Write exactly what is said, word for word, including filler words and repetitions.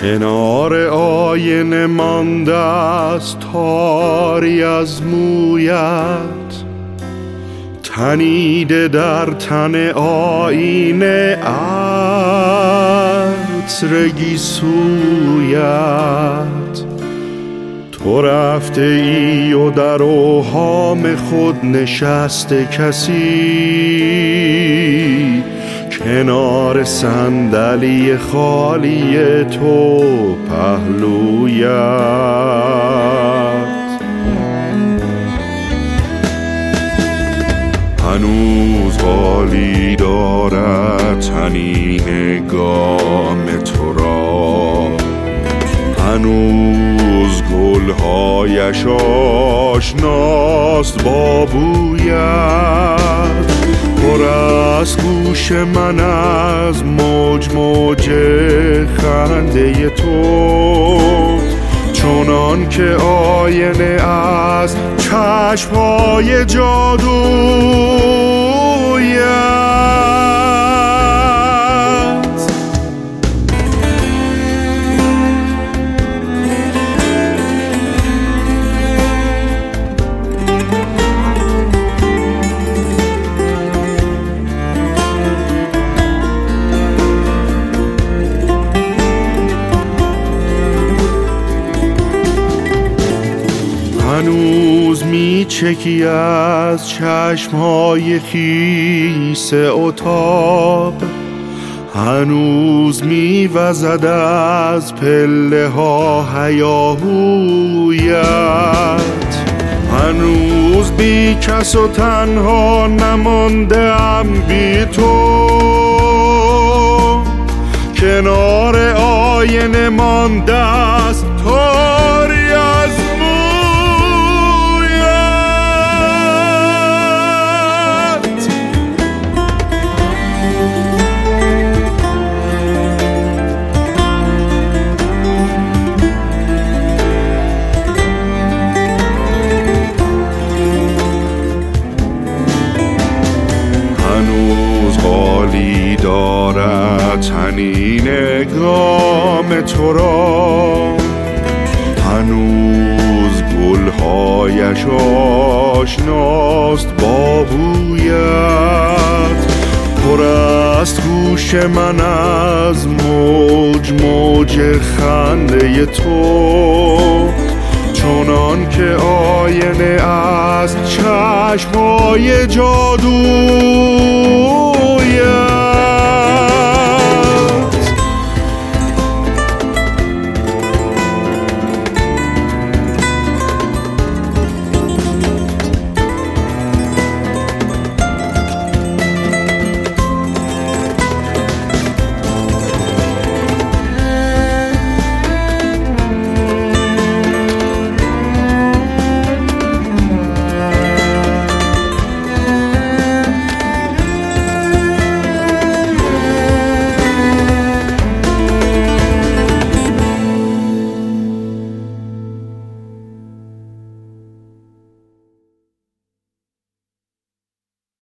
کنار آینه مانده است تاری از مویت، تنیده در تن آینه عطر گیسویت. تو رفته ای و در اوهام خود نشسته کسی، کنار صندلی خالی تو پهلویت. هنوز غالی دارد طنین گام تو را، هنوز گلهایش آشناست با بویت. پر از گوش من از موج موج خنده تو، چونان که آینه از چشمهای جادویت. هنوز می چکی از چشمهای خیس اتاق، هنوز می وزد از پله ها هیاهویت. هنوز بی کس و تنها نمانده ام بی تو، کنار آینه مانده است تاری از غالی دارد طنین گام تو را، هنوز گلهایش آشناست با بویت. پر است گوش من از موج موج خنده تو، چونان که آینه از چشمهای جادو